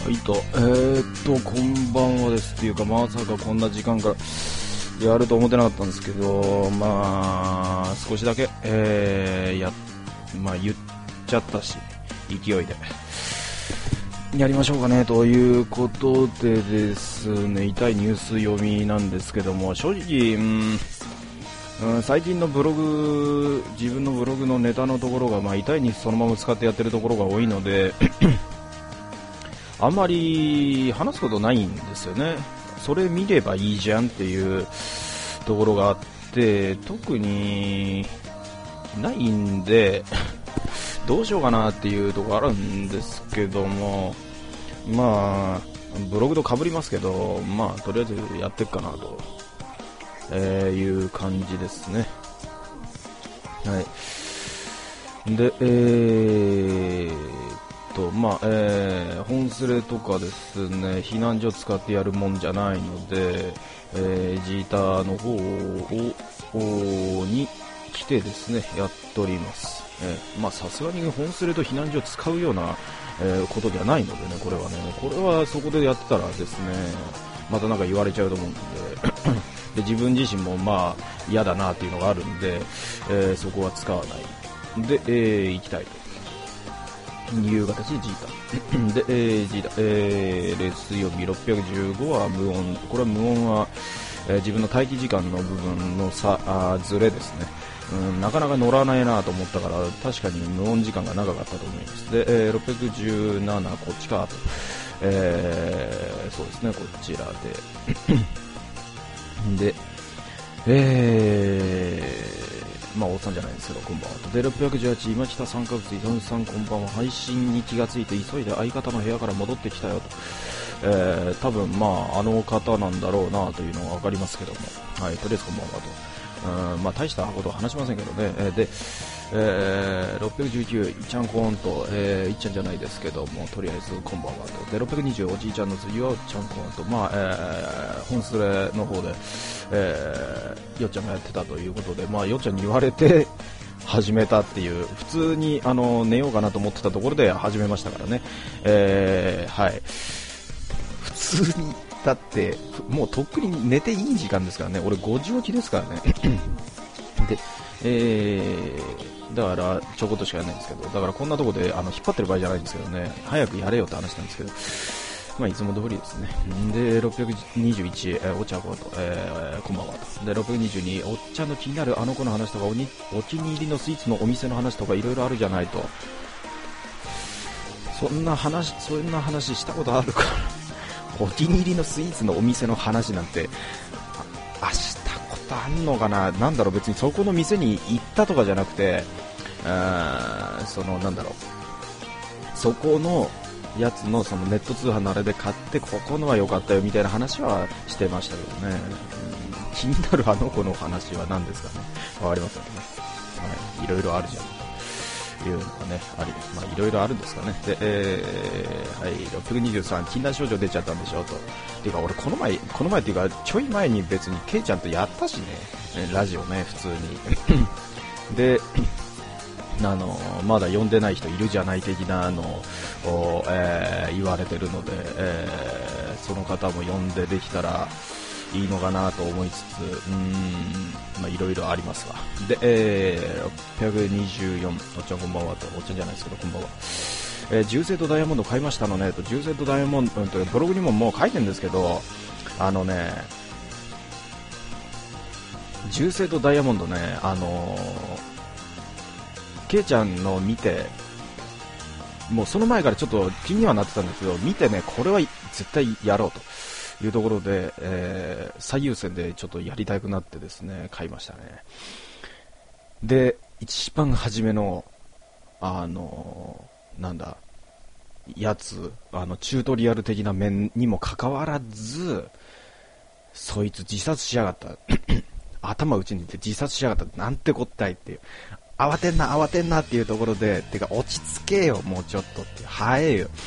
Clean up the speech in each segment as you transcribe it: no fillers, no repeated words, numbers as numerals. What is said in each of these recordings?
はいと、こんばんはですっていうか、まさかこんな時間からやると思ってなかったんですけど、まあ少しだけ、まあ言っちゃったし、勢いでやりましょうかねということでですね、痛いニュース読みなんですけども、正直、最近のブログ、自分のブログのネタのところが、まあ、痛いニュースそのまま使ってやってるところが多いのであんまり話すことないんですよね。それ見ればいいじゃんっていうところがあって、特にないんでどうしようかなっていうところあるんですけども、まあブログと被りますけど、まあとりあえずやっていくかなと、いう感じですね。はい。で、まあ本スレとかですね、避難所使ってやるもんじゃないので、ジーターの方に来てですね、やっております。まあさすがに本スレと避難所を使うような、ことではないのでね、これはね、これはそこでやってたらですね、またなんか言われちゃうと思うんでで自分自身もまあ嫌だなっていうのがあるんで、そこは使わないで、行きたいという形でジータで、ジータ、レース曜日615は無音。これは無音は、自分の待機時間の部分のずれですね。なかなか乗らないなと思ったから、確かに無音時間が長かったと思います。で、617こっちかと、そうですね、こちらでまあおっさんじゃないんですけど、こんばんはと。で、618今北3ヶ月伊藤さんこんばんは。配信に気がついて急いで相方の部屋から戻ってきたよと。多分まああの方なんだろうなというのが分かりますけども、はい、とりあえずこんばんはと。まあ大したことは話しませんけどね。で、619いっちゃんコーンと、いっちゃんじゃないですけども、とりあえずこんばんはと。で、620おじいちゃんの次はちゃんコーンと、まあ、本スレの方で、よっちゃんがやってたということで、まあよっちゃんに言われて始めたっていう、普通に寝ようかなと思ってたところで始めましたからね。はい。普通にだってもうとっくに寝ていい時間ですからね。俺5時起きですからねで、だからちょこっとしかやらないんですけど、だからこんなとこで引っ張ってる場合じゃないんですけどね、早くやれよって話なんですけど、まあいつも通りですね。で、621、お茶子と、こんばんはと。で、622、おっちゃんの気になるあの子の話とか、お気に入りのスイーツのお店の話とかいろいろあるじゃないと。そんな話したことあるかお気に入りのスイーツのお店の話なんてしたことあんのかな。なんだろう、別にそこの店に行ったとかじゃなくて、なんだろう、そこのやつのそのネット通販のあれで買ってここのは良かったよみたいな話はしてましたけどね。気になるあの子の話は何ですかね。わかりませんね。はい、いろいろあるじゃんというのがね、まあいろいろあるんですかね。で、はい、623禁断症状出ちゃったんでしょと。ていうか俺この前っていうかちょい前に別にケイちゃんとやったしね、ラジオね、普通にでまだ呼んでない人いるじゃない的なのを、言われてるので、その方も呼んでできたらいいのかなと思いつつ、まあいろいろありますが。で、624、おっちゃんこんばんはと、おっちゃんじゃないですけどこんばんは。銃声とダイヤモンド買いましたのねと。銃声とダイヤモンド、ブログにももう書いてるんですけど、銃声とダイヤモンドね、ケイちゃんの見て、もうその前からちょっと気にはなってたんですけど、見てね、これは絶対やろうというところで、最優先でちょっとやりたくなってですね、買いましたね。で、一番初めのなんだやつ、チュートリアル的な面にもかかわらず、そいつ自殺しやがった頭打ちに行って自殺しやがった、なんてこったいっていう、慌てんなっていうところで、てか落ち着けよもうちょっとっていう、早えよ、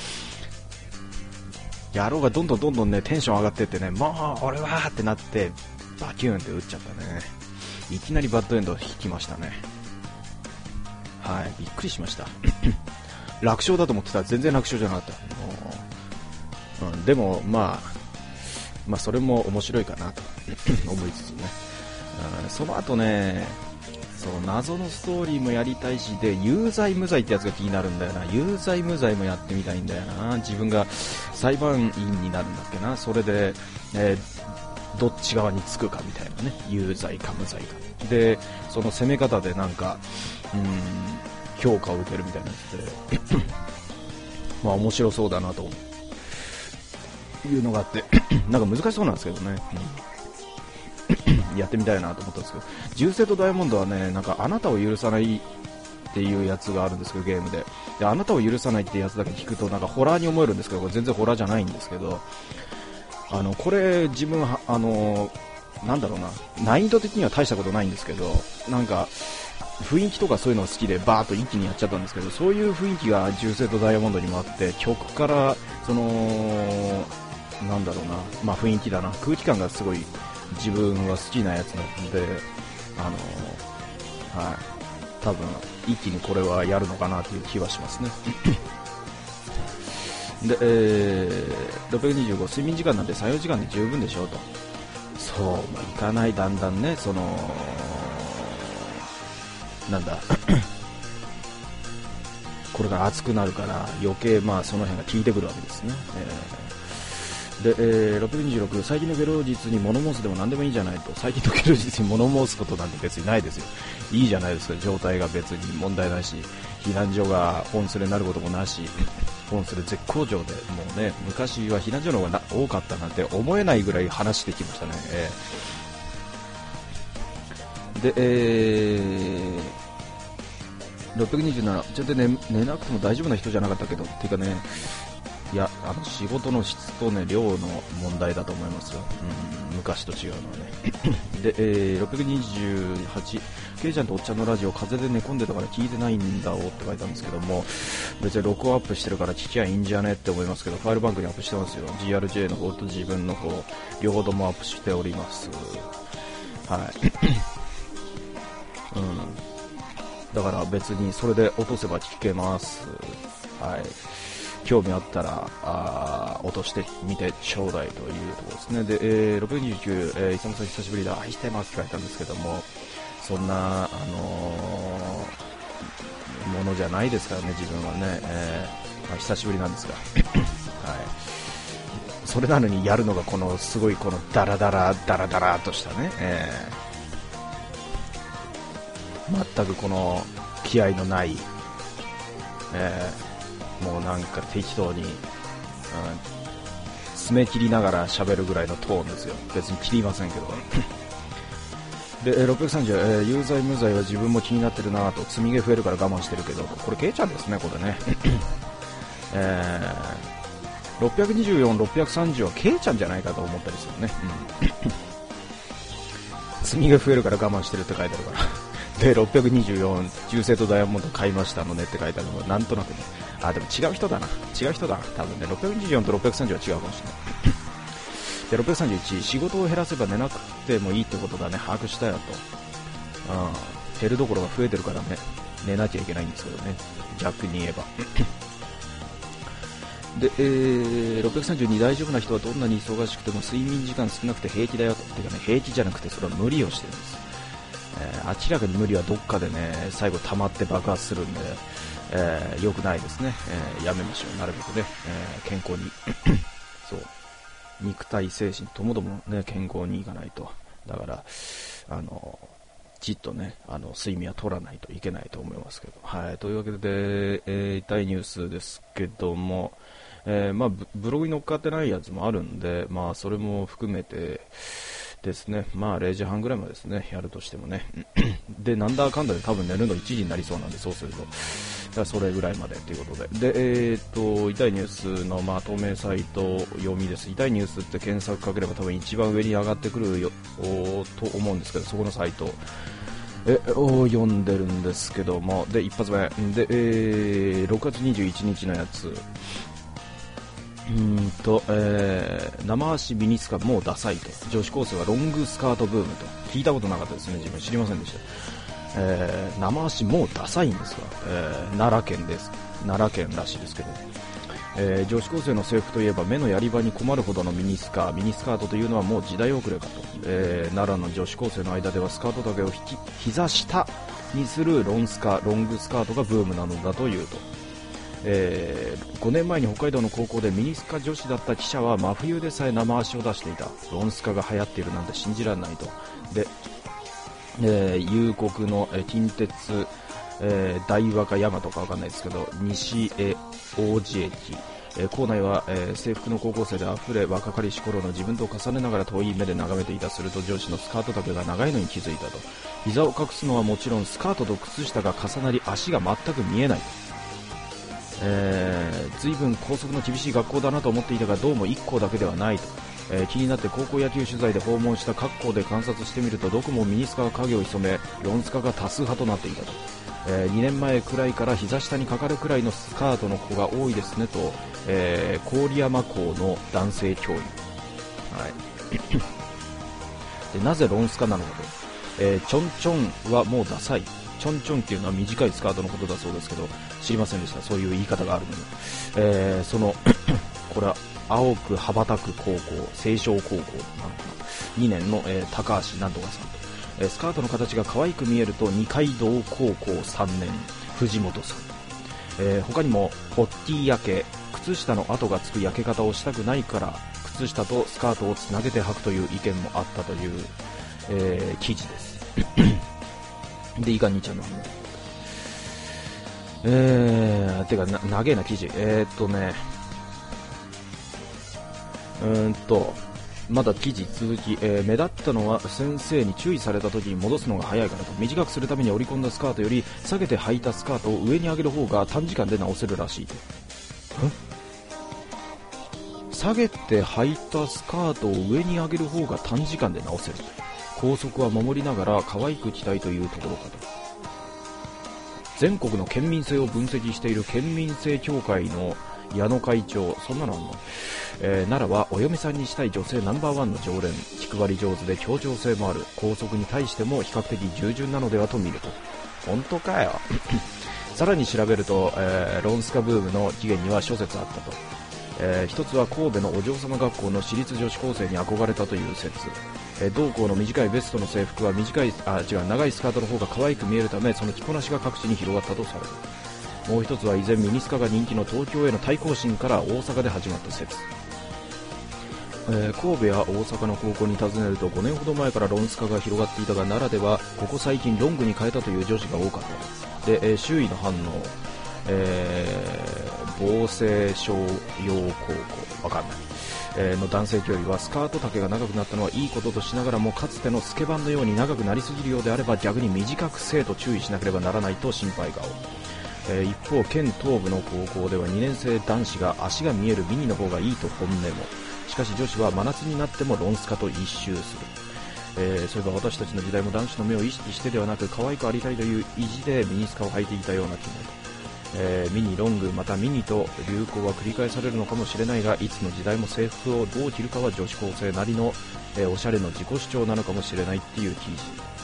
野郎がどんどんねテンション上がってってね、もう俺はってなってバキューンって打っちゃったね。いきなりバッドエンド引きましたね。はい、びっくりしました楽勝だと思ってたら全然楽勝じゃなかった。 でもまあそれも面白いかなと思いつつね、その後ね、そう謎のストーリーもやりたいし、で有罪無罪ってやつが気になるんだよな。有罪無罪もやってみたいんだよな。自分が裁判員になるんだっけな。それで、どっち側につくかみたいなね、有罪か無罪かで、その攻め方でなんか評価を受けるみたいなやつでまあ面白そうだなというのがあってなんか難しそうなんですけどね、やってみたいなと思ったんですけど、銃声とダイヤモンドはね、なんかあなたを許さないっていうやつがあるんですけど、ゲームであなたを許さないっていうやつだけ聞くとなんかホラーに思えるんですけど、これ全然ホラーじゃないんですけど、これ自分なんだろうな、難易度的には大したことないんですけど、なんか雰囲気とかそういうのが好きでバーッと一気にやっちゃったんですけど、そういう雰囲気が銃声とダイヤモンドにもあって、曲からそのなんだろうな、まあ雰囲気だな、空気感がすごい自分は好きなやつなので、はい、多分一気にこれはやるのかなという気はしますねで、625、睡眠時間なんて 3,4 時間で十分でしょうと。そう、まあ、いかない、だんだんね、なんだこれが熱くなるから余計まあその辺が効いてくるわけですね、で、626、最近のゲロ実に物申すでも何でもいいじゃないと。最近のゲロ実に物申すことなんて別にないですよ。いいじゃないですか、状態が別に問題ないし、避難所が本スレになることもなし、本スレ絶好調で、もうね、昔は避難所の方が多かったなんて思えないぐらい話してきましたね。で、627、ちょっと寝なくても大丈夫な人じゃなかったけど、っていうかね、いや、仕事の質とね、量の問題だと思いますよ。昔と違うのはね。で、628、ケイちゃんとおっちゃんのラジオ風邪で寝込んでたから聞いてないんだおって書いたんですけども、別に録音アップしてるから聞きゃいいんじゃねって思いますけど、ファイルバンクにアップしてますよ。GRJ の方と自分の方、両方ともアップしております。はい。だから別にそれで落とせば聞けます。はい。興味あったら落としてみてちょうだいというところですね。で、629、イサムさん久しぶりだ、愛してますって書いたんですけども、そんな、ものじゃないですからね、自分はね、まあ、久しぶりなんですが、はい、それなのにやるのがこのすごいこのダラダラとしたね、全くこの気合のない、もうなんか適当に、爪切りながら喋るぐらいのトーンですよ。別に切りませんけどで、630、有罪無罪は自分も気になってるなと。積み毛増えるから我慢してるけど、これケイちゃんですね、これね624、630はケイちゃんじゃないかと思ったりするね、積み毛増えるから我慢してるって書いてあるからで、624、銃声とダイヤモンド買いましたのねって書いてあるのがなんとなくね、でも違う人だな、多分ね、624と630は違うかもしれないで、631、仕事を減らせば寝なくてもいいってことだね、把握したよと。減るどころが増えてるからね、寝なきゃいけないんですけどね、逆に言えばで、632、大丈夫な人はどんなに忙しくても睡眠時間少なくて平気だよと。てかね、平気じゃなくてそれは無理をしてるんです。明らかに無理はどっかでね、最後溜まって爆発するんで、良くないですね、やめましょう、なるべくね、健康にそう肉体精神ともどもね、健康にいかないと。だからじっとね、睡眠は取らないといけないと思いますけど、はい。というわけで、痛いニュースですけども、まあブログに載っかってないやつもあるんで、まあそれも含めてですね、まあ0時半ぐらいまでですね、やるとしてもねで、なんだかんだで多分寝るの1時になりそうなんで、そうするとそれぐらいまでということで、で、痛いニュースのまとめサイト読みです。痛いニュースって検索かければ多分一番上に上がってくるよと思うんですけど、そこのサイトを読んでるんですけども、で、一発目で、6月21日のやつ、生足ミニスカもうダサいと。女子高生はロングスカートブームと。聞いたことなかったですね、自分知りませんでした。生足もうダサいんですか、奈良県です。奈良県らしいですけど、 女子高生の制服といえば目のやり場に困るほどのミニスカートというのはもう時代遅れかと、奈良の女子高生の間ではスカート丈を膝下にするロングスカートがブームなのだというと、5年前に北海道の高校でミニスカ女子だった記者は真冬でさえ生足を出していた。ロンスカが流行っているなんて信じられないと。で、夕刻の、近鉄、大和か山とかわかんないですけど、西王子駅、校内は、制服の高校生で溢れ、若かりし頃の自分と重ねながら遠い目で眺めていた。すると上司のスカート丈が長いのに気づいたと。膝を隠すのはもちろん、スカートと靴下が重なり足が全く見えない。随分校則の厳しい学校だなと思っていたが、どうも1校だけではないと。気になって高校野球取材で訪問した各校で観察してみると、どこもミニスカが影を潜め、ロンスカが多数派となっていたと。2年前くらいから膝下にかかるくらいのスカートの子が多いですねと、郡山校の男性教員、でなぜロンスカなのかと、チョンチョンはもうダサい。チョンチョンっていうのは短いスカートのことだそうですけど、知りませんでした。そういう言い方があるのに、そのこれは青く羽ばたく高校、青少高校なのかな、2年の、高橋なんとかさんと、スカートの形が可愛く見えると二階堂高校3年藤本さん、他にもポッティ焼け、靴下の跡がつく焼け方をしたくないから靴下とスカートをつなげて履くという意見もあったという、記事ですで、イカ兄ちゃんの話、てか長えな記事、まだ記事続き、目立ったのは先生に注意された時に戻すのが早いからと。短くするために折り込んだスカートより下げて履いたスカートを上に上げる方が短時間で直せるらしい。下げて履いたスカートを上に上げる方が短時間で直せる。校則は守りながら可愛く着たいというところかと。全国の県民性を分析している県民性協会の矢野会長、そんなのあんの、奈良はお嫁さんにしたい女性ナンバーワンの常連、気配り上手で協調性もある、校則に対しても比較的従順なのではと見ると。本当かよさらに調べると、ロンスカブームの起源には諸説あったと。一つは神戸のお嬢様学校の私立女子高生に憧れたという説。同校の短いベストの制服は長いスカートの方が可愛く見えるため、その着こなしが各地に広がったとされる。もう一つは以前ミニスカが人気の東京への対抗心から大阪で始まった説。神戸や大阪の高校に尋ねると、5年ほど前からロンスカが広がっていたが、奈良ではここ最近ロングに変えたという女子が多かった。で、周囲の反応、防政商用高校わかんない、の男性教諭は、スカート丈が長くなったのはいいこととしながらも、かつてのスケバンのように長くなりすぎるようであれば逆に短くせえと注意しなければならないと心配顔。一方、県東部の高校では2年生男子が足が見えるミニの方がいいと本音も。しかし女子は真夏になってもロンスカと一周する。そういえば私たちの時代も男子の目を意識してではなく、可愛くありたいという意地でミニスカを履いていたような気も。ミニ、ロング、またミニと流行は繰り返されるのかもしれないが、いつの時代も制服をどう着るかは女子高生なりの、おしゃれの自己主張なのかもしれないっていう記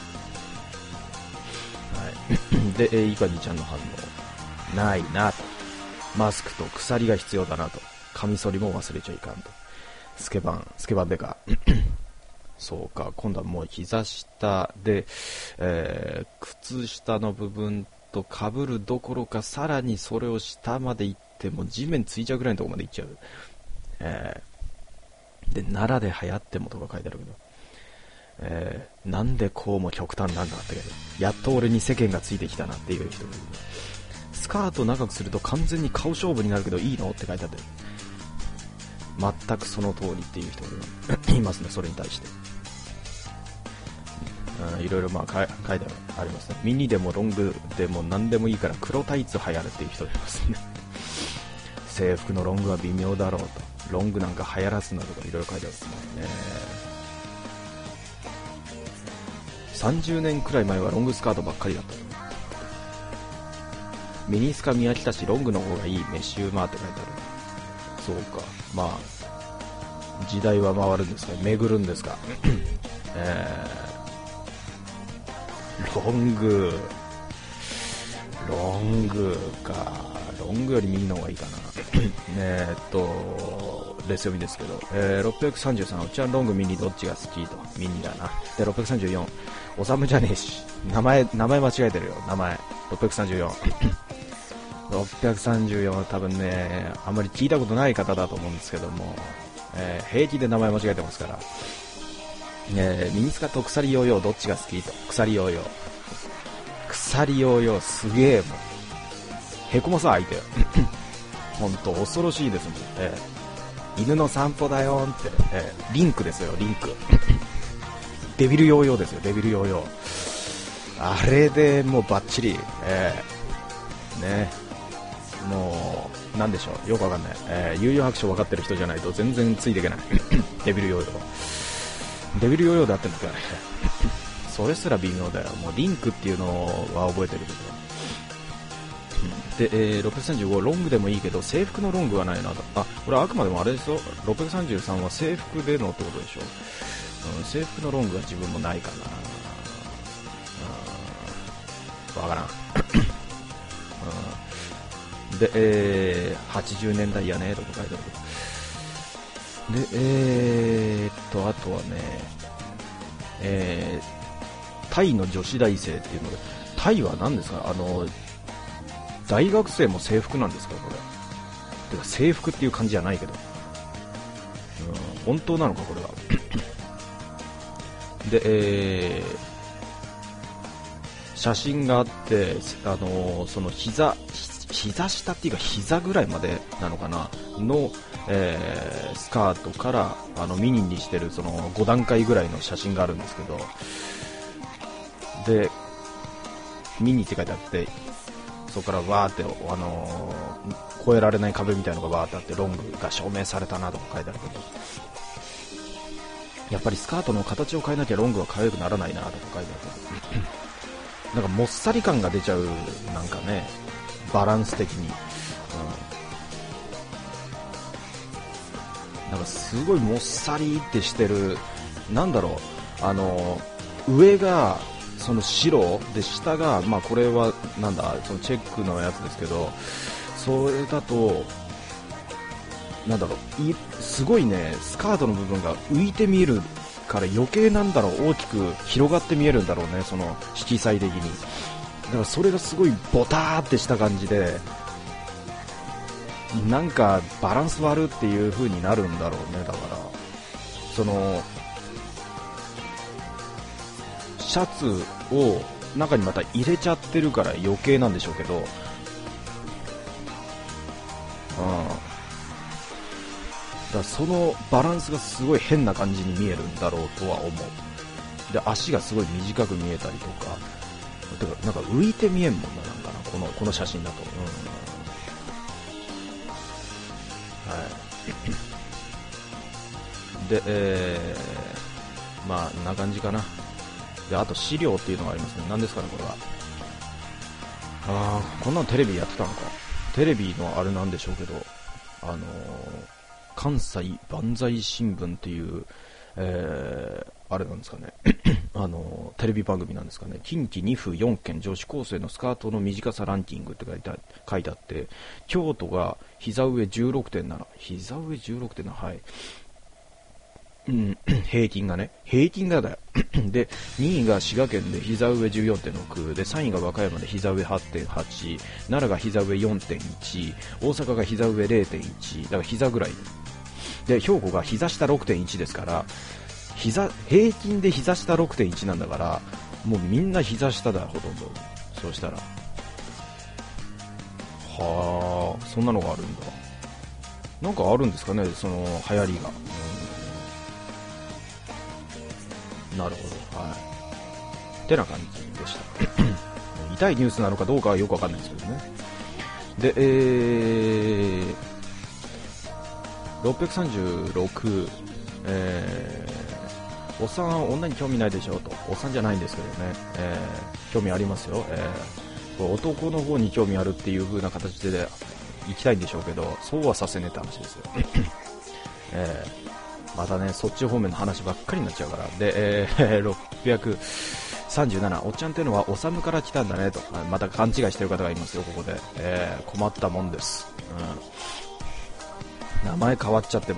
事、で、イカニちゃんの反応、ないなと。マスクと鎖が必要だなと。カミソリも忘れちゃいかんと。スケバンでかそうか、今度はもう膝下で、靴下の部分と被るどころか、さらにそれを下まで行っても地面ついちゃうぐらいのところまで行っちゃう。で、奈良で流行ってもとか書いてあるけど、なんでこうも極端なんだってけど、やっと俺に世間がついてきたなっていう人がいる。スカート長くすると完全に顔勝負になるけどいいのって書いてあって、全くその通りっていう人がいますね。それに対していろいろ書いてありますね。ミニでもロングでも何でもいいから黒タイツ流行るっていう人がいますね。制服のロングは微妙だろうと、ロングなんか流行らすなとかいろいろ書いてあるんですね。30年くらい前はロングスカートばっかりだったと。ミニスカ見飽きたしロングの方がいい、飯馬って書いてある。そうか、まあ時代は回るんですか、巡るんですかロングか、ロロングよりミニの方がいいかなレス読みですけど、633、うちはロングミニどっちが好きと、ミニだな。で、634、おさむじゃねえし、名前間違えてるよ、名前。634。634は多分ね、あんまり聞いたことない方だと思うんですけども、平気で名前間違えてますから。ミニスカと鎖ヨーヨーどっちが好きと、鎖ヨーヨー。鎖ヨーヨーすげえもん。へこまさ相手よ。ほんと恐ろしいですもん。犬の散歩だよーって、リンクですよ、リンク。デビルヨーヨーですよ、デビルヨーヨー。あれでもうバッチリ、ね、もう、なんでしょう、よくわかんない。悠々白書分かってる人じゃないと全然ついていけない。デビルヨーヨー。デビルヨーヨーであってんですかね。それすら微妙だよ。もうリンクっていうのは覚えてるけど。で、635ロングでもいいけど制服のロングはないなと。あ、これはあくまでもあれですよ。633は制服でのってことでしょ。制服のロングは自分もないかな。わからん。で、80年代やねとか書いてある。で、あとはね、タイの女子大生っていうので、タイは何ですか？大学生も制服なんですかこれ。てか制服っていう感じじゃないけど、本当なのかこれは。で、写真があって、その膝下っていうか膝ぐらいまでなのかなの、スカートからミニにしてるその5段階ぐらいの写真があるんですけど、でミニって書いてあって、そこからわーって越えられない壁みたいなのがわーってあって、ロングが証明されたなとか書いてあるけど、やっぱりスカートの形を変えなきゃロングは可愛くならないなとか書いてあるけど、なんかもっさり感が出ちゃう、なんかね、バランス的に、なんかすごいもっさりってしてる、なんだろう、上がその白で下が、まあこれはなんだ、そのチェックのやつですけど、それだとなんだろう、すごいね、スカートの部分が浮いて見えるから余計なんだろう、大きく広がって見えるんだろうね、その色彩的に。だからそれがすごいボターってした感じで、なんかバランス悪っていう風になるんだろうね。だからそのシャツを中にまた入れちゃってるから余計なんでしょうけど、だからそのバランスがすごい変な感じに見えるんだろうとは思う。で、足がすごい短く見えたりとか、てかなんか浮いて見えんもんな、なんかな、この写真だと。はい。で、まあこんな感じかな。で、あと資料っていうのがありますね。何ですかねこれは。こんなのテレビやってたのか。テレビのあれなんでしょうけど、関西万歳新聞っていう、あれなんですかねテレビ番組なんですかね。近畿2府4県女子高生のスカートの短さランキングって書いてあって、京都が膝上 16.7、 膝上 16.7、 はい、平均がだよで、2位が滋賀県で膝上 14.6 で、3位が和歌山で膝上 8.8、 奈良が膝上 4.1、 大阪が膝上 0.1、 だから膝ぐらいで、兵庫が膝下 6.1 ですから、平均で膝下 6.1 なんだから、もうみんな膝下だ、ほとんど。そうしたら、はあ、そんなのがあるんだ。なんかあるんですかね、その流行りが。なるほど、はい。ってな感じでした。痛いニュースなのかどうかはよくわかんないですけどね。で、636、おっさんは女に興味ないでしょうと。おっさんじゃないんですけどね、興味ありますよ。男の方に興味あるっていう風な形で行きたいんでしょうけど、そうはさせねえって話ですよ。またね、そっち方面の話ばっかりになっちゃうから。で、637 37、おっちゃんっていうのはおさむから来たんだねと、また勘違いしてる方がいますよ、ここで。困ったもんです。名前変わっちゃっても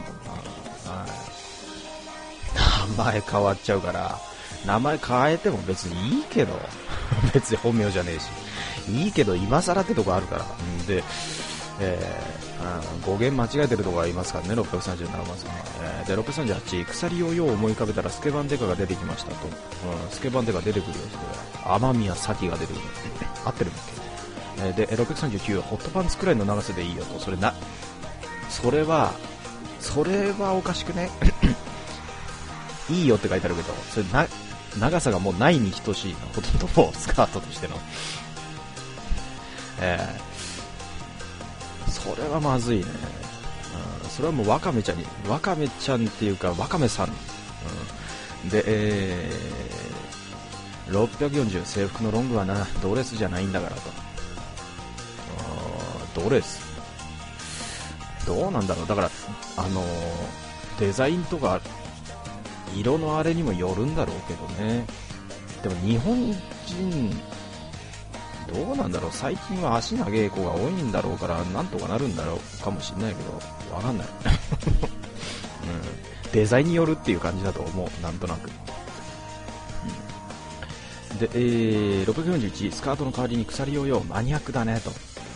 名前変わっちゃうから、名前変えても別にいいけど、別に本名じゃねえし、いいけど今更ってとこあるから。で、語源間違えてるところがいますからね、637番さん。で、638、鎖ヨーヨーを思い浮かべたらスケバンデカが出てきましたと。スケバンデカ出てくるよ、それ。天宮咲が出てくる。合ってるんだっけ。で、639、ホットパンツくらいの長さでいいよと。それはおかしくねいいよって書いてあるけど、それ長さがもうないに等しいな、ほとんどもうスカートとしての。それはまずいね。それはもうワカメちゃんっていうかワカメさん。で、640、制服のロングはな、ドレスじゃないんだからと。ドレスどうなんだろう。だからデザインとか色のあれにもよるんだろうけどね。でも日本人どうなんだろう、最近は足長い子が多いんだろうからなんとかなるんだろうかもしれないけど、わかんない、デザインによるっていう感じだと思う、なんとなく。で、641、スカートの代わりに鎖ヨーヨー、マニアックだねと。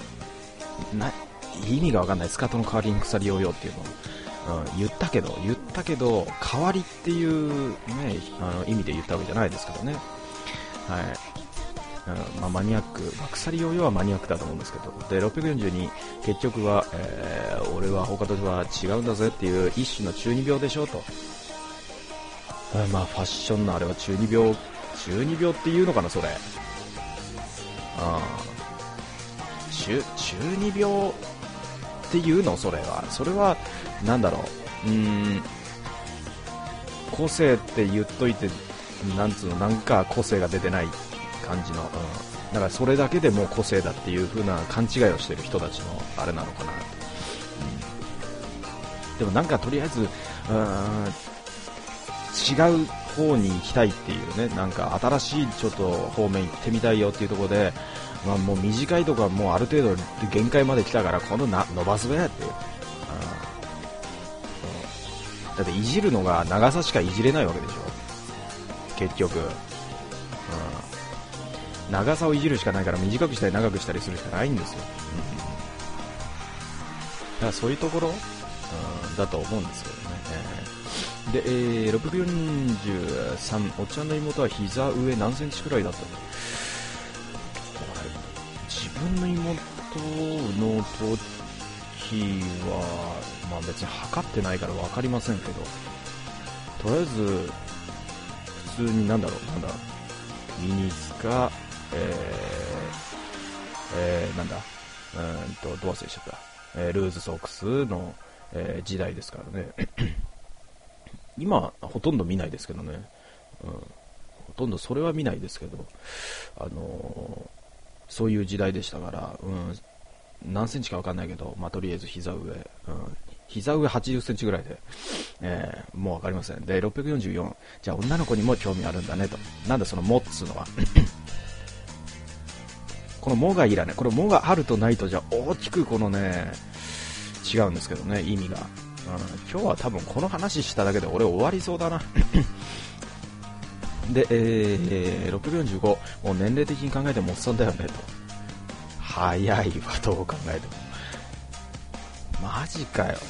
意味がわかんない、スカートの代わりに鎖ヨーヨーっていうの。言ったけど代わりっていう、ね、意味で言ったわけじゃないですけどね。はい。マニアック、鎖ヨーヨーはマニアックだと思うんですけど。で、642、結局は、俺は他とは違うんだぜっていう一種の中二病でしょと。ファッションのあれは中二病っていうのかな、それ。中二病っていうの、それはなんだろう、個性って言っといて、なんか個性が出てない感じの、だからそれだけでもう個性だっていう風な勘違いをしてる人たちのあれなのかなと。でもなんかとりあえず違う方に行きたいっていうね、なんか新しいちょっと方面行ってみたいよっていうところで、もう短いとこはもうある程度限界まで来たから今度伸ばすべって、だっていじるのが長さしかいじれないわけでしょ結局、長さをいじるしかないから短くしたり長くしたりするしかないんですよ、だからそういうところ、だと思うんですけどね。で、643、おっちゃんの妹は膝上何センチくらいだったの。自分の妹の時は、別に測ってないから分かりませんけど、とりあえず普通にミニスカ、どう忘れしちゃった、ルーズソックスの、時代ですからね。今ほとんど見ないですけどね、ほとんどそれは見ないですけど、そういう時代でしたから、何センチか分かんないけど、とりあえず膝上80センチぐらいで、もう分かりません。で、644、じゃあ女の子にも興味あるんだねと。なんだそのもっつうのは。このもがいらない。これもがあるとないとじゃ大きくこのね、違うんですけどね、意味が。今日は多分この話しただけで俺終わりそうだな。で、645、もう年齢的に考えてもおっさんだよねと。早いわ、どう考えても。マジかよ。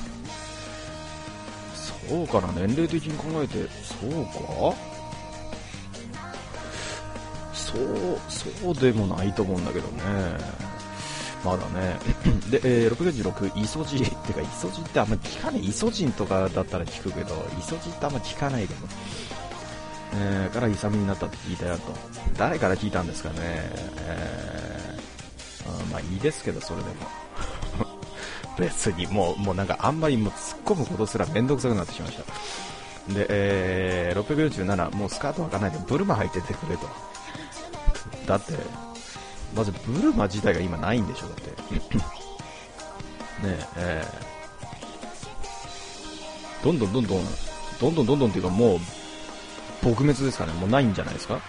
そうかな、年齢的に考えて、そうか、そうでもないと思うんだけどね。まだね。で、646、イソジンってか、イソジンってあんまり聞かない。イソジンとかだったら聞くけど、イソジンってあんまり聞かないけど。からイサムになったって聞いたよと。誰から聞いたんですかね。いいですけど、それでも。別にもうなんかあんまりもう突っ込むことすらめんどくさくなってしまいました。で、647、もうスカート履かないでブルマ履いててくれと。だってまずブルマ自体が今ないんでしょ、だってねどんどんっていうか、もう撲滅ですかね。もうないんじゃないですか。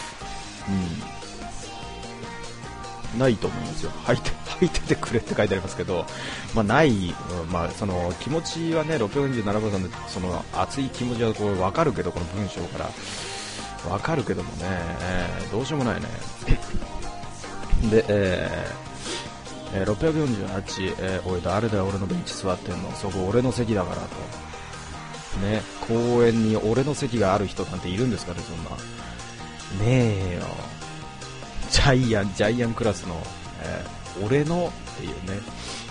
ないと思いますよ。履いててくれって書いてありますけど、ない、その気持ちはね、647番さんでその熱い気持ちはこう分かるけど、この文章から分かるけどもね、どうしようもないね。で、648、おい誰だよ俺のベンチ座ってんの、そこ俺の席だからとね、公園に俺の席がある人なんているんですかね、そんなねえよ。ジャイアンクラスの、俺のっていうね、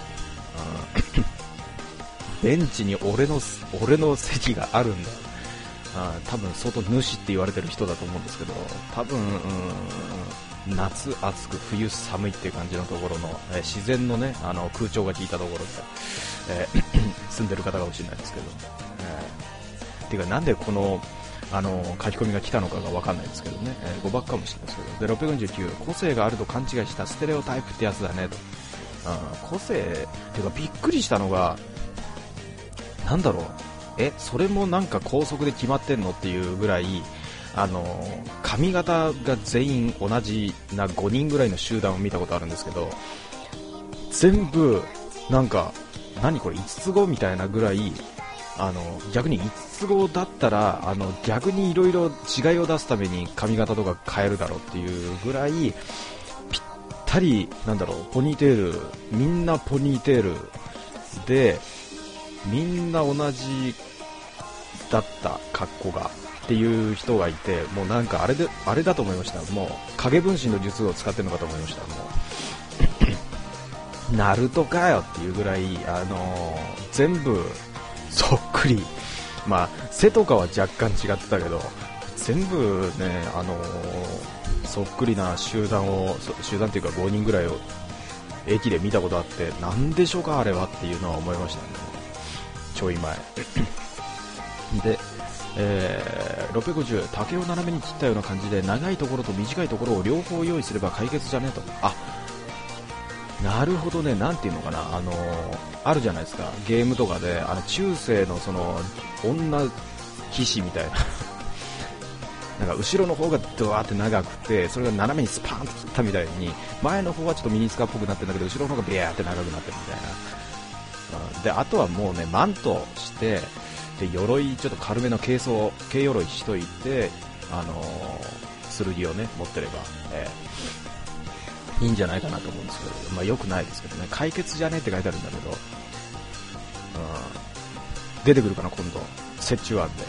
ベンチに俺の席があるんだ。多分相当主って言われてる人だと思うんですけど、多分夏暑く冬寒いっていう感じのところの、自然のね空調が効いたところで、住んでる方かもしれないですけど、っていうかなんでこの書き込みが来たのかが分かんないですけどね、誤爆かもしれないですけど、で649、個性があると勘違いしたステレオタイプってやつだねと。個性っていうかびっくりしたのが、なんだろう、それもなんか高速で決まってんのっていうぐらい、髪型が全員同じな5人ぐらいの集団を見たことあるんですけど、全部なんか何これ5つ子みたいなぐらい、逆に5つ子だったら逆にいろいろ違いを出すために髪型とか変えるだろうっていうぐらいぴったり、なんだろう、ポニーテール、みんなポニーテールでみんな同じだった格好がっていう人がいて、もうなんかあれだと思いました。もう影分身の術を使ってるのかと思いました。もうナルトかよっていうぐらい、全部そっくり、背とかは若干違ってたけど、全部ね、そっくりな集団っていうか5人ぐらいを駅で見たことあって、なんでしょうかあれはっていうのは思いましたね、ちょい前で、650、竹を斜めに切ったような感じで長いところと短いところを両方用意すれば解決じゃねえと。なるほどね、なんていうのかな、あるじゃないですか、ゲームとかで中世のその女騎士みたいななんか後ろの方がドワーって長くて、それが斜めにスパーンと切ったみたいに、前の方はちょっとミニスカっぽくなってるんだけど、後ろの方がビヤーって長くなってるみたいな。であとはもうね、マントしてで鎧ちょっと軽めの軽鎧しといて、剣をね持ってれば、いいんじゃないかなと思うんですけど、よくないですけどね、解決じゃねって書いてあるんだけど、出てくるかな今度折衷案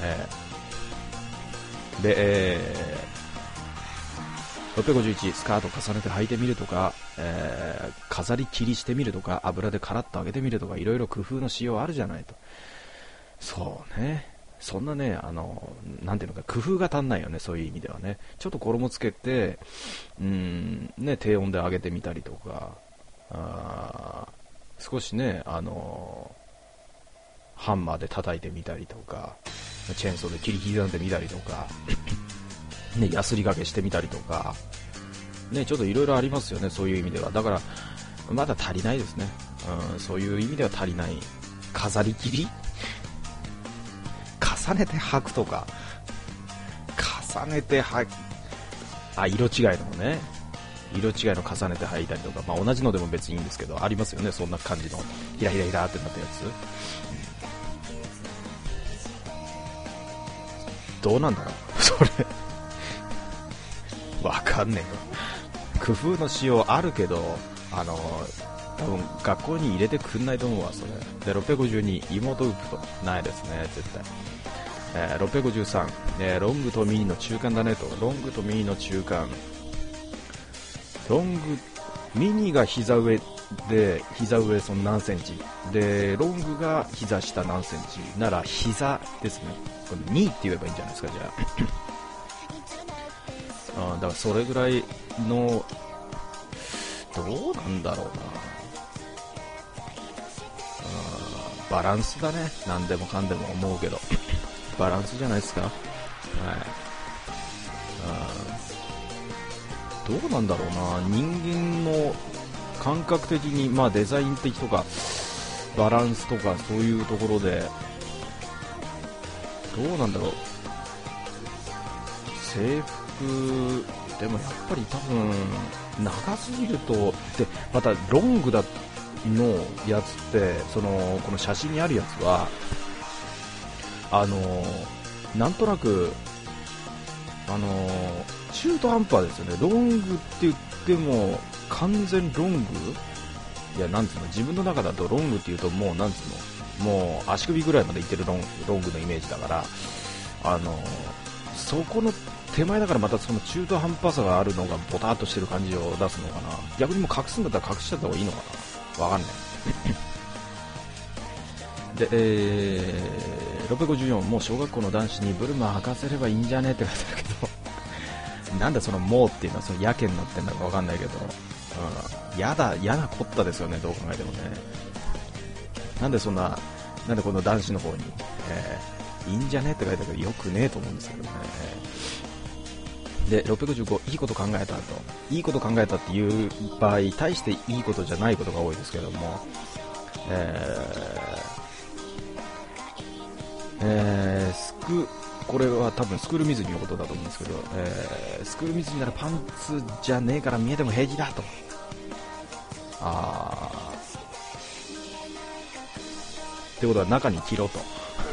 で、651、スカート重ねて履いてみるとか、飾り切りしてみるとか、油でカラッと揚げてみるとか、いろいろ工夫のしようあるじゃないと。そうね、そんなね、なんていうのか、工夫が足んないよね、そういう意味ではね。ちょっと衣つけて、ね、低温で揚げてみたりとか、少しね、ハンマーで叩いてみたりとか、チェーンソーで切り刻んでみたりとか、ね、ヤスリ掛けしてみたりとか、ね、ちょっといろいろありますよね、そういう意味では。だから、まだ足りないですね。そういう意味では足りない。飾り切り重ねて履くとか、重ねて色違いのね、色違いの重ねて履いたりとか、同じのでも別にいいんですけど、ありますよね、そんな感じのひらひらひらってなったやつ。どうなんだろうそれわかんねえよ。工夫のしようあるけど、多分学校に入れてくんないと思うわ、それで。652、妹ウープとないですね、絶対。653、ロングとミニの中間だねと。ロングとミニの中間、ミニが膝上で、膝上その何センチで、ロングが膝下何センチなら膝ですね。これ2って言えばいいんじゃないですか、じゃあだからそれぐらいの、どうなんだろうな、バランスだね、何でもかんでも思うけどバランスじゃないですか。はい。どうなんだろうな、人間の感覚的に、デザイン的とかバランスとかそういうところでどうなんだろう。 制服でもやっぱり多分長すぎると、でまたロングだのやつってこの写真にあるやつはなんとなく中途半端ですよね。ロングって言っても完全ロング、いやなんつうの、自分の中だとロングって言うともうなんつうの、もう足首ぐらいまでいってるロングのイメージだから、そこの手前だからまたその中途半端さがあるのがボターっとしてる感じを出すのかな。逆にもう隠すんだったら隠しちゃった方がいいのかな、わかんないで、654、もう小学校の男子にブルマ履かせればいいんじゃねって書いてあるけどなんだそのもうっていうのはそのやけになってんだかわかんないけど、やなこったですよね、どう考えてもね。なんでこの男子の方に、いいんじゃねって書いてあるけどよくねえと思うんですけどね。で655、いいこと考えたと、いいこと考えたっていう場合、大していいことじゃないことが多いですけども、これは多分スクール水着のことだと思うんですけど、スクール水着ならパンツじゃねえから見えても平気だと。ってことは中に着ろと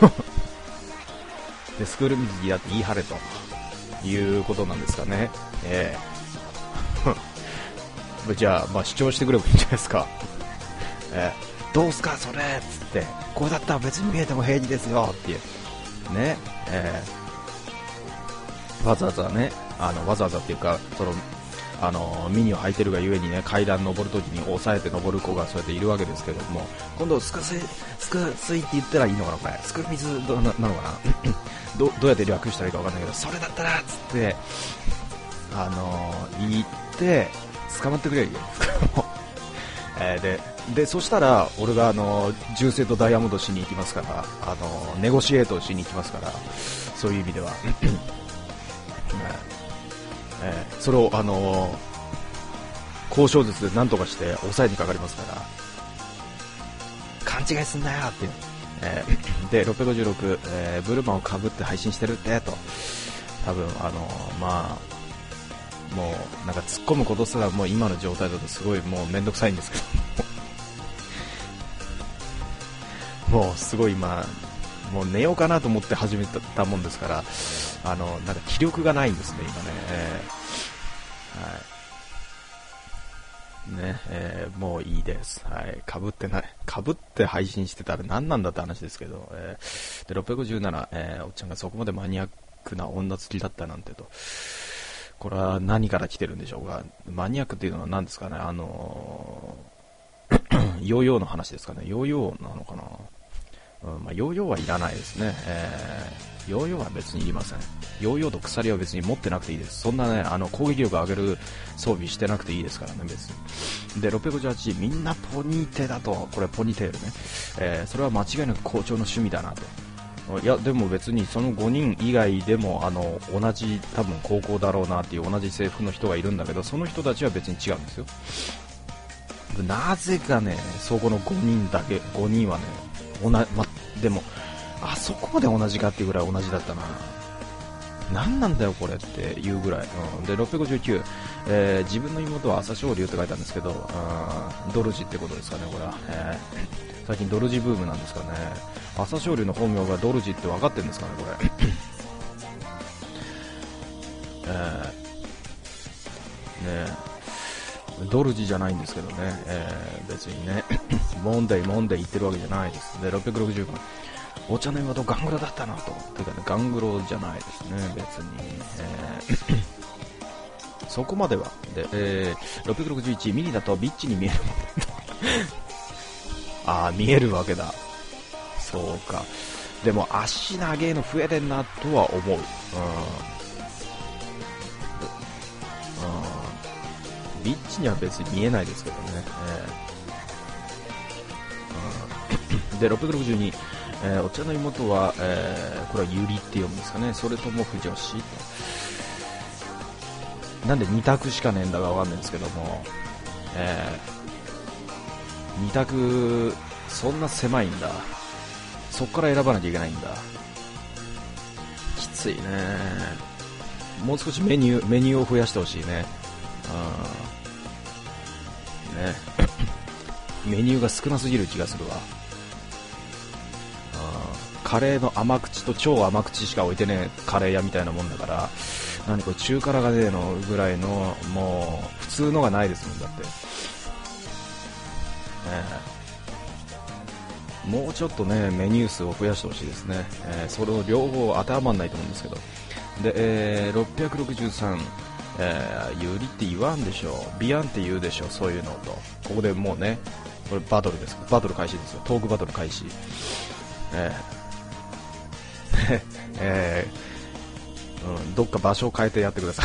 でスクール水着だって言い張れということなんですかね。じゃあ、主張してくればいいんじゃないですか。どうすかそれっつって、これだったら別に見えても平気ですよっていうね、わざわざね、わざわざっていうか、ミニを履いてるがゆえにね、階段登るときに押さえて登る子がそうやっているわけですけども、今度スク水って言ったらいいのかな、これスク水なのかなどうやって略したらいいかわかんないけど、それだったらっつって言って捕まってくれるよでそしたら俺が銃声とダイヤモンドしに行きますから、ネゴシエートをしに行きますから、そういう意味ではそれを交渉術で何とかして抑えにかかりますから、勘違いすんなよっていう、で656、ブルマをかぶって配信してるってと、多分もうなんか突っ込むことすらもう今の状態だとすごいもうめんどくさいんですけどもうすごいもう寝ようかなと思って始めたもんですから、なんか気力がないんですね今ね、もういいです。はい、かぶって配信してたら何なんだって話ですけど、で657、おっちゃんがそこまでマニアックな女好きだったなんてと、これは何から来てるんでしょうか。マニアックっていうのは何ですかね、ヨーヨーの話ですかね。ヨーヨーなのかな。ヨーヨーはいらないですね。ヨーヨーは別にいりません。ヨーヨーと鎖は別に持ってなくていいです。そんなね、攻撃力上げる装備してなくていいですからね、別に。で、658、みんなポニーテだと、これポニーテールね。それは間違いなく校長の趣味だなと。いや、でも別にその5人以外でも、同じ、多分高校だろうなっていう同じ制服の人がいるんだけど、その人たちは別に違うんですよ。なぜかね、そこの5人はね、でもあそこまで同じかっていうぐらい同じだったな。何なんだよこれっていうぐらい、で659、自分の妹は朝青龍って書いたんですけど、ドルジってことですかねこれは、最近ドルジブームなんですかね。朝青龍の本名がドルジって分かってるんですかねこれドルジじゃないんですけどね、別にねモンデイ言ってるわけじゃないです。で660番、お茶の妹ガングロだったなと。てかね、ガングロじゃないですね別に、そこまではで、661、ミニだとビッチに見えるもん見えるわけだ。そうか。でも足長えの増えてんなとは思う。ビッチには別に見えないですけどね、で662、お茶の妹は、これはユリって読むんですかね。それとも不女子と、なんで2択しかねえんだかわかんないんですけども、2択そんな狭いんだ。そっから選ばなきゃいけないんだ。きついね。 もう少しメニューを増やしてほしいね。メニューが少なすぎる気がするわ。カレーの甘口と超甘口しか置いてねえカレー屋みたいなもんだから、何これ中辛がねえのぐらいの、もう普通のがないですもんだって、もうちょっとねメニュー数を増やしてほしいですね。それを両方当てはまんないと思うんですけど。で、663、有利って言わんでしょ、ビアンって言うでしょ、そういうのと。ここでもうね、これバトルです、バトル開始ですよ、トークバトル開始。どっか場所を変えてやってください、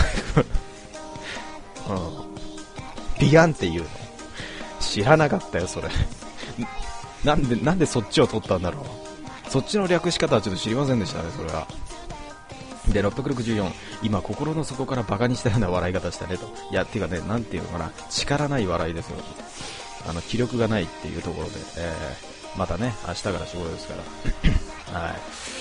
ビアンって言うの知らなかったよそれなんでそっちを取ったんだろう。そっちの略し方はちょっと知りませんでしたね、それは。で、664、今心の底からバカにしたような笑い方したねと。いや、っていうかね、なんていうのかな、力ない笑いですよ。気力がないっていうところで、またね、明日から仕事ですからはい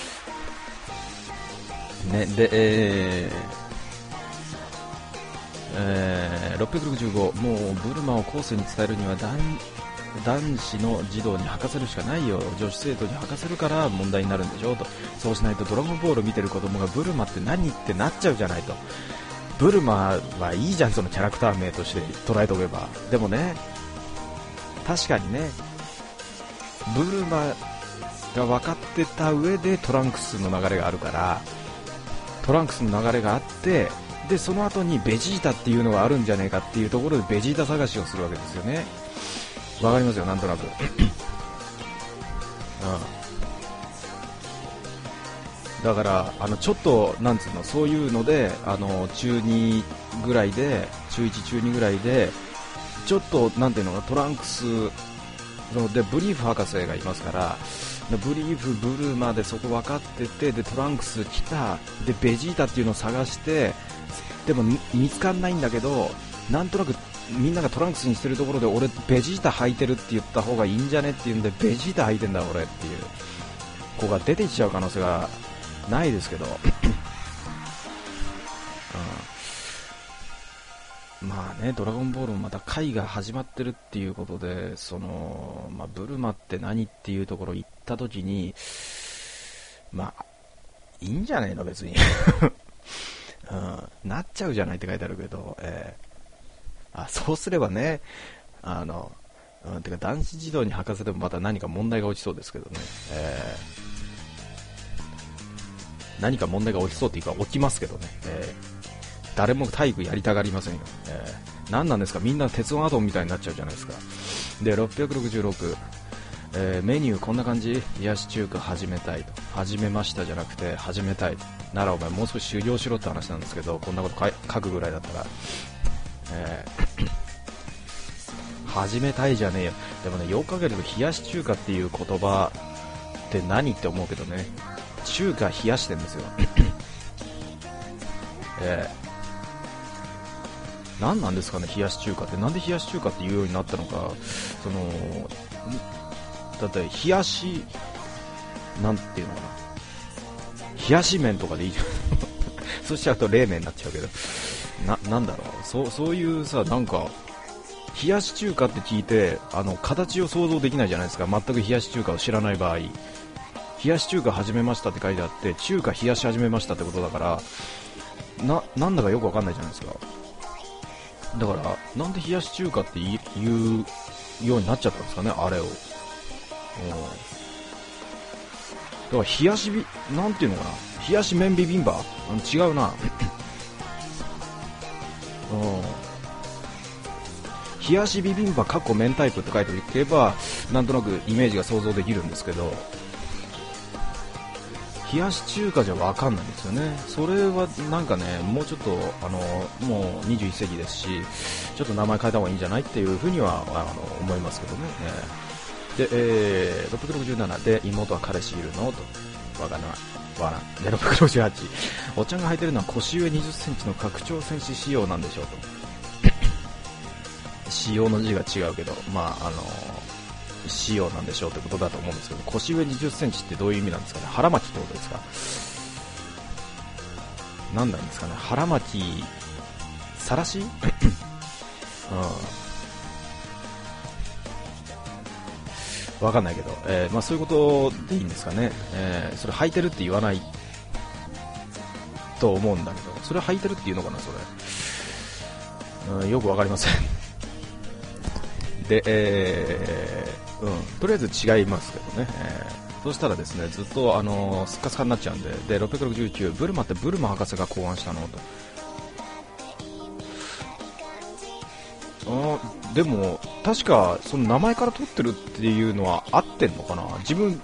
ね。で、665、もうブルマを後世に伝えるには男子の児童に吐かせるしかないよ、女子生徒に吐かせるから問題になるんでしょと。そうしないとドラゴンボールを見てる子供がブルマって何ってなっちゃうじゃないと。ブルマはいいじゃん、そのキャラクター名として捉えておけば。でもね、確かにね、ブルマが分かってた上でトランクスの流れがあるから、トランクスの流れがあって、でその後にベジータっていうのがあるんじゃねえかっていうところでベジータ探しをするわけですよね。わかりますよ、なんとなくだからちょっとなんつうの、そういうので中2ぐらいで、中1中2ぐらいでちょっとなんていうのか、トランクスでブリーフ博士がいますから、ブリーフブルーまでそこ分かってて、でトランクス来た、でベジータっていうのを探して、でも見つかんないんだけど、なんとなくみんながトランクスにしてるところで、俺ベジータ履いてるって言った方がいいんじゃねっていうんで、ベジータ履いてんだ俺っていう子が出てきちゃう可能性がないですけどまあね、ドラゴンボールもまた回が始まってるっていうことで、ブルマって何っていうところ行った時に、まあいいんじゃねえの別になっちゃうじゃないって書いてあるけど、そうすればね、てか男子児童に履かせてもまた何か問題が起きそうですけどね、何か問題が起きそうっていうか起きますけどね、誰も体育やりたがりませんよ、何なんですか、みんな鉄腕アトムみたいになっちゃうじゃないですか。で666、メニューこんな感じ、冷やし中華始めたいと。始めましたじゃなくて始めたいならお前もう少し修行しろって話なんですけど、こんなこと書くぐらいだったら、始めたいじゃねえよ。でもね、よく考えると冷やし中華っていう言葉って何って思うけどね、中華冷やしてんですよ何なんですかね、冷やし中華って。なんで冷やし中華っていうようになったのか。だって冷やしなんていうのかな、冷やし麺とかでいいじゃんそうしちゃうと冷麺になっちゃうけど、なんだろう、そういうさ、なんか冷やし中華って聞いて形を想像できないじゃないですか、全く冷やし中華を知らない場合。冷やし中華始めましたって書いてあって、中華冷やし始めましたってことだから、なんだかよくわかんないじゃないですか。だからなんで冷やし中華って言うようになっちゃったんですかね、あれを。だから冷やしなんていうのかな、冷やし麺ビビンバ違うな冷やしビビンバ明太子って書いておけばなんとなくイメージが想像できるんですけど、冷やし中華じゃ分かんないんですよね。それはなんかね、もうちょっともう21世紀ですし、ちょっと名前変えた方がいいんじゃないっていうふうには思いますけどね。で、667で妹は彼氏いるのと。わからん。で668、おっちゃんが履いてるのは腰上20センチの拡張戦士仕様なんでしょうと仕様の字が違うけど、仕様なんでしょうってことだと思うんですけど、腰上20センチってどういう意味なんですかね。腹巻きってことですか。 なんなんですかね、腹巻きさらしわかんないけど、まあそういうことでいいんですかね。それ履いてるって言わないと思うんだけど、それ履いてるっていうのかな、それ、よくわかりませんで、とりあえず違いますけどね、そしたらですね、ずっとスッカスカになっちゃうんで、669、ブルマってブルマ博士が考案したのと。でも確かその名前から取ってるっていうのは合ってんのかな。自分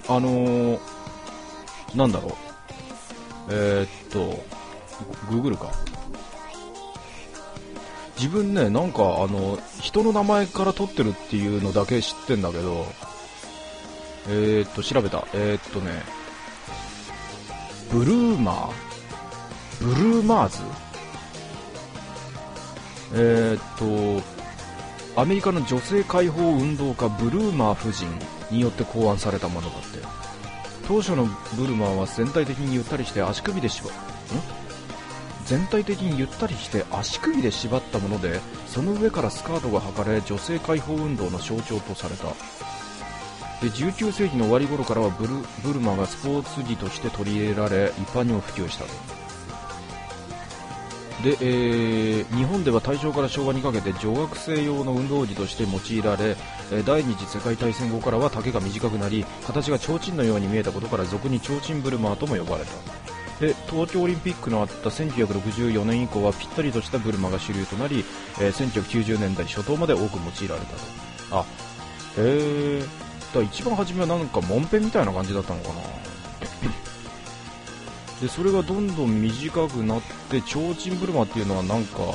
なんだろう、グーグルか。自分ね、なんか人の名前から取ってるっていうのだけ知ってんだけど、調べた。ブルーマーズ、アメリカの女性解放運動家ブルーマー夫人によって考案されたものだって。当初のブルマーは全体的にゆったりして足首で縛ったもので、その上からスカートが履かれ、女性解放運動の象徴とされた。で、19世紀の終わり頃からはブルマーがスポーツ着として取り入れられ、一般にも普及したと。で、日本では大正から昭和にかけて女学生用の運動着として用いられ、第二次世界大戦後からは丈が短くなり、形が提灯のように見えたことから俗に提灯ブルマーとも呼ばれた。で、東京オリンピックのあった1964年以降はぴったりとしたブルマが主流となり、1990年代初頭まで多く用いられたと。だ一番初めはなんかモンペみたいな感じだったのかなで、それがどんどん短くなって、提灯ブルマっていうのはなんか、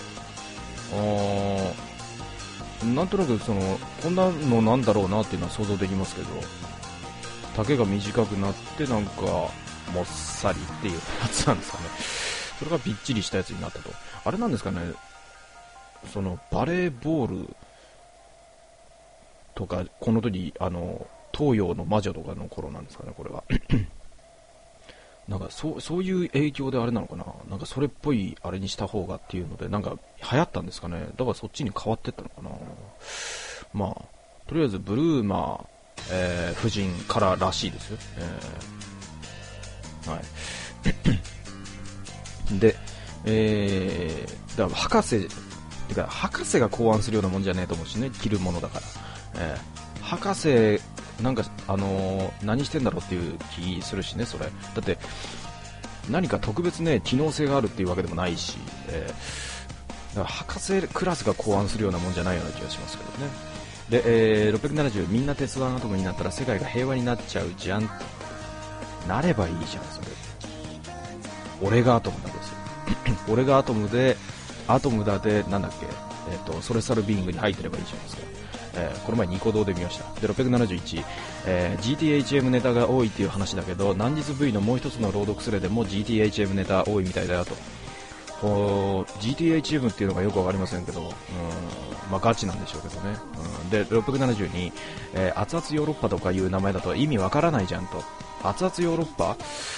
なんとなくこんなのなんだろうなっていうのは想像できますけど、丈が短くなってなんかもっさりっていうやつなんですかね。それがびっちりしたやつになったと。あれなんですかね、バレーボールとか、この時東洋の魔女とかの頃なんですかね、これは。なんかそういう影響であれなのかな、なんかそれっぽいあれにした方がっていうのでなんか流行ったんですかね。だからそっちに変わってったのかな。まあとりあえずブルーマー、夫人かららしいですよ。はいで、だから博士が考案するようなもんじゃねえと思うしね、着るものだから、博士なんか何してんだろうっていう気するしね。それだって何か特別ね機能性があるっていうわけでもないし、だから博士クラスが考案するようなもんじゃないような気がしますけどね。で、670、みんな鉄腕アトムになったら世界が平和になっちゃうじゃん。なればいいじゃん、それ。俺がアトムだですよ俺がアトムでなんだっけ、それサルビーイングに入ってればいいじゃないですか。この前ニコ動で見ました。で、671、GTHM ネタが多いっていう話だけど、南実 V のもう一つの朗読スレでも GTHM ネタ多いみたいだよと。GTHM っていうのがよくわかりませんけど、まあガチなんでしょうけどね。で、672、熱々ヨーロッパとかいう名前だと意味わからないじゃんと。熱々ヨーロッパ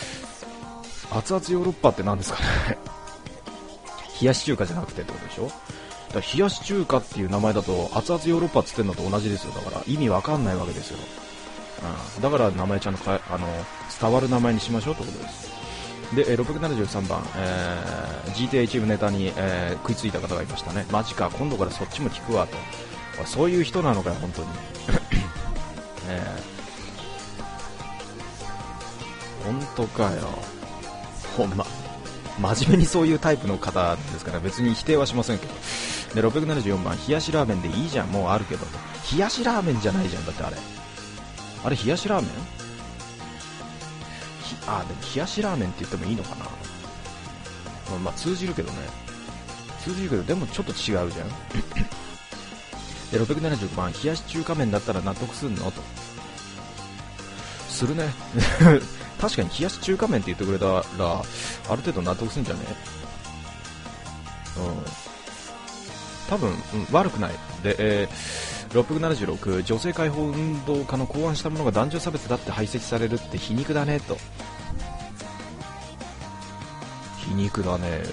って何ですかね冷やし中華じゃなくてってことでしょ。だから冷やし中華っていう名前だと熱々ヨーロッパっつってんのと同じですよ。だから意味わかんないわけですよ。だから名前ちゃんと伝わる名前にしましょうってことです。で、673番、GTHM ネタに、食いついた方がいましたね。マジか、今度からそっちも聞くわと。そういう人なのかよ本当に本当かよ、ほんま真面目にそういうタイプの方ですから別に否定はしませんけど。で、674番、冷やしラーメンでいいじゃん、もうあるけど。冷やしラーメンじゃないじゃん、だってあれ冷やしラーメン、でも冷やしラーメンって言ってもいいのかな。まあ通じるけどでもちょっと違うじゃんで、675番、冷やし中華麺だったら納得すんのと。するね確かに冷やし中華麺って言ってくれたらある程度納得するんじゃね。多分、悪くない。で、676、女性解放運動家の考案したものが男女差別だって排斥されるって皮肉だねと。皮皮肉だね。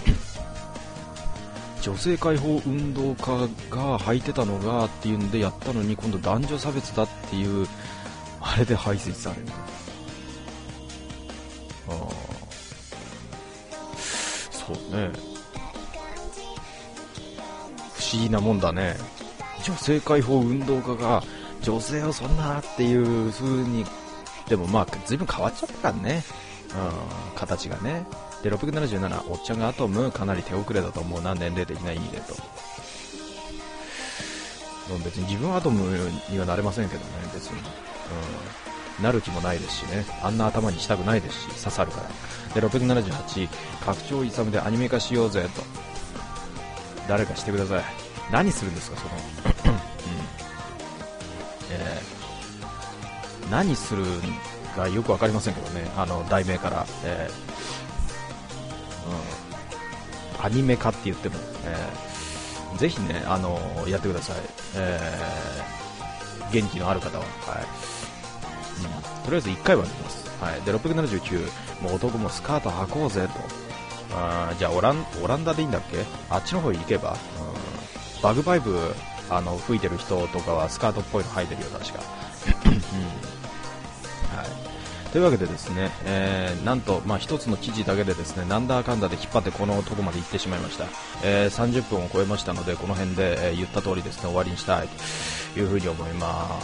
女性解放運動家が履いてたのがっていうんでやったのに、今度男女差別だっていうあれで排斥される。そうね、不思議なもんだね。女性解放運動家が女性をそんなっていう風に、でもまあ随分変わっちゃったからね、形がね。で677、おっちゃんがアトムかなり手遅れだと思うな、年齢的な意味でと。別に自分はアトムにはなれませんけどね、別に、なる気もないですしね、あんな頭にしたくないですし、刺さるから。で678、拡張勇でアニメ化しようぜと。誰かしてください。何するんですかその、何するかよくわかりませんけどね、題名から、アニメ化って言っても、ぜひね、やってください、元気のある方は、とりあえず1回はできます、で679、もう男もスカート履こうぜと。じゃあオランダでいいんだっけ、あっちの方に行けば、バグパイプ吹いてる人とかはスカートっぽいの履いてるよ確か、というわけでですね、なんと、一つの記事だけでですね、なんだかんだで引っ張ってこのとこまで行ってしまいました。30分を超えましたので、この辺で、言った通りですね、終わりにしたいというふうに思います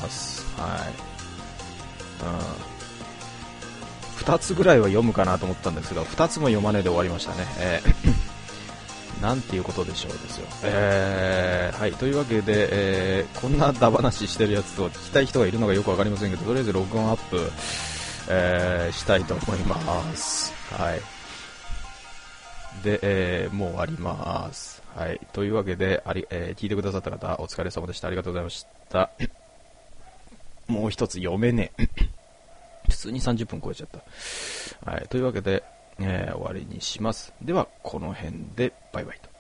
。2つぐらいは読むかなと思ったんですが、2つも読まねえで終わりましたね。なんていうことでしょうですよ。というわけで、こんなダ話してるやつを聞きたい人がいるのがよくわかりませんけど、とりあえず録音アップ、したいと思います。で、もう終わります。というわけで、聞いてくださった方、お疲れ様でした。ありがとうございました。もう一つ読めねえ。普通に30分超えちゃった。というわけで、終わりにします。では、この辺で、バイバイと。